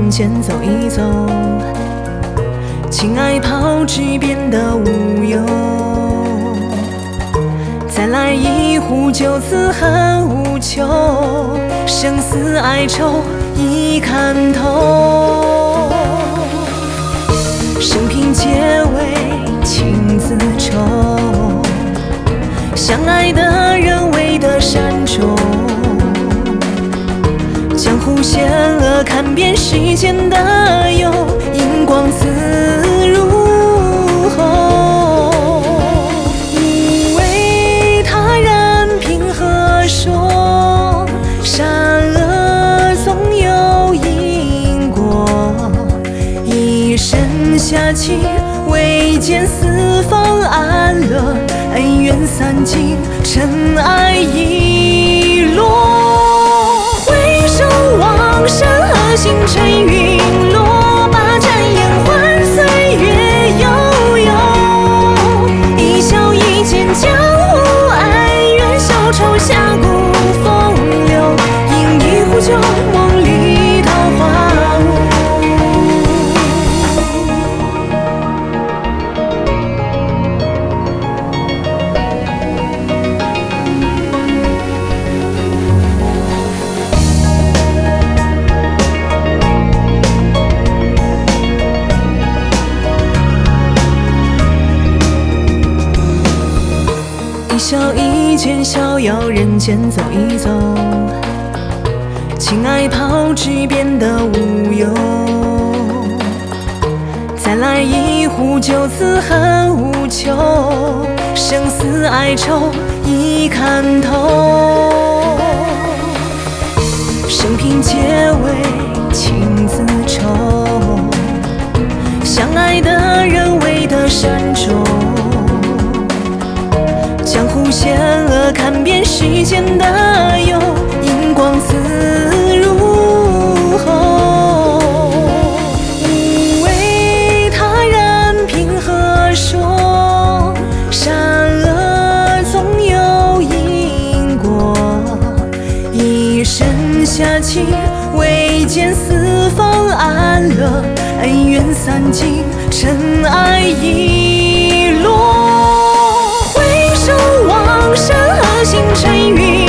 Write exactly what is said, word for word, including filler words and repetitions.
人间走一走，情爱抛掷变得无忧。再来一壶酒，自恨无求，生死哀愁已看透。生平皆为情字愁，相爱的人未得善终。江湖险恶，看遍世间的忧，银光自入喉。无为他人凭何说，善恶总有因果。一身侠气，未见四方安乐，恩怨散尽，尘埃已落。往事何星辰陨落，把盏烟换岁月悠悠。一笑一剑，江湖恩怨，消愁下古风流。饮一壶酒，梦里桃花坞。一笑一剑，逍遥人间走一走，情爱抛掷变得无忧。再来一壶酒，自恨无求，生死哀愁已看透。生平皆为情字愁，相爱的人未得善终。江湖险恶，看遍世间的忧，银光自入喉。无为他人凭何说，善恶总有因果。一身侠气，未见四方安乐，恩怨散尽，尘埃已落。往事何星辰陨